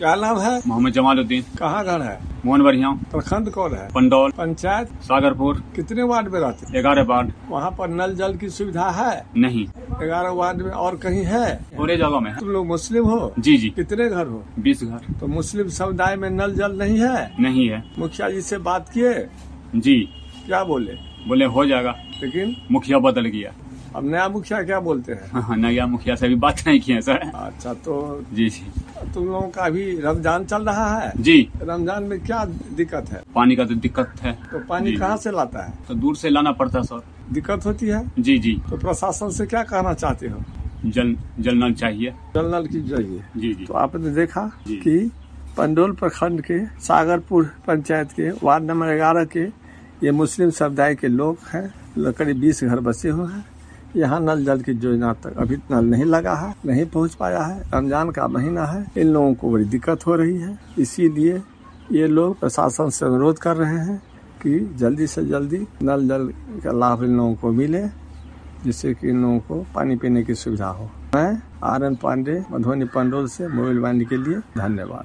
क्या नाम है? मोहम्मद जमालुद्दीन। कहाँ घर है? मोहन बढ़िया। प्रखंड कौन है? पंडौल। पंचायत? सागरपुर। कितने वार्ड में रहते? 11 वार्ड। वहाँ पर नल जल की सुविधा है? नहीं। 11 वार्ड में और कहीं है? पूरे जगह में है। तुम लोग मुस्लिम हो? जी जी। कितने घर हो? 20 घर। तो मुस्लिम समुदाय में नल जल नहीं है? नहीं है। मुखिया जी से बात किए? जी। क्या बोले? बोले हो जाएगा, लेकिन मुखिया बदल गया। अब नया मुखिया क्या बोलते हैं? हाँ, नया मुखिया से भी बात नहीं की है सर। अच्छा, तो जी जी। तुम लोगों का अभी रमजान चल रहा है? जी। रमजान में क्या दिक्कत है? पानी का तो दिक्कत है। तो पानी कहाँ से लाता है? तो दूर से लाना पड़ता है सर। दिक्कत होती है? जी जी। तो प्रशासन से क्या कहना चाहते हो? जल नल चाहिए। जल नल की चाहिए। जी जी। तो आपने देखा जी। कि पंडोल प्रखंड के सागरपुर पंचायत के वार्ड नंबर 11 के ये मुस्लिम समुदाय के लोग हैं। करीब 20 घर बसे हुए हैं। यहाँ नल जल की योजना तक अभी नल नहीं लगा है, नहीं पहुँच पाया है। रमजान का महीना है, इन लोगों को बड़ी दिक्कत हो रही है। इसीलिए ये लोग प्रशासन से अनुरोध कर रहे हैं कि जल्दी से जल्दी नल जल का लाभ इन लोगों को मिले, जिससे कि इन लोगों को पानी पीने की सुविधा हो। मैं RN पांडे, मधुबनी पंडोल से मोबाइल वाणी के लिए धन्यवाद।